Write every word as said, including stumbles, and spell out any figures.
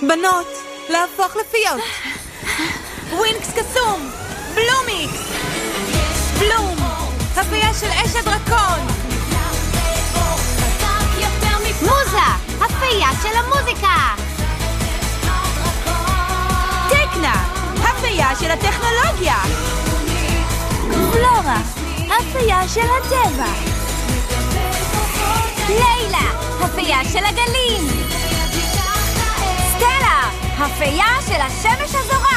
בנות, להפוך לפיות. ווינקס קסום, בלומיקס. בלום, הפייה של אש הדרקון. מוזה, הפייה של המוזיקה. טקנה, הפייה של הטכנולוגיה. פלורה, הפייה של הטבע. לילה, הפייה של הגלים. סטלה, הפייה של השמש הזורחת.